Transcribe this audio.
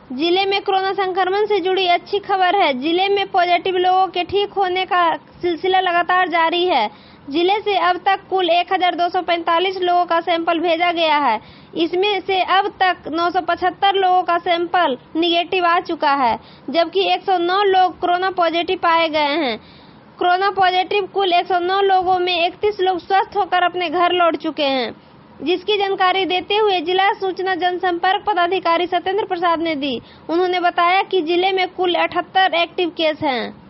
जिले में कोरोना संक्रमण से जुड़ी अच्छी खबर है। जिले में पॉजिटिव लोगों के ठीक होने का सिलसिला लगातार जारी है। जिले से अब तक कुल 1245 लोगों का सैंपल भेजा गया है। इसमें से अब तक 975 लोगों का सैंपल निगेटिव आ चुका है, जबकि 109 लोग कोरोना पॉजिटिव पाए गए हैं। कोरोना पॉजिटिव कुल 109 लोगों में 31 लोग स्वस्थ होकर अपने घर लौट चुके हैं, जिसकी जानकारी देते हुए जिला सूचना जनसंपर्क पदाधिकारी सत्येंद्र प्रसाद ने दी। उन्होंने बताया कि जिले में कुल 78 एक्टिव केस हैं।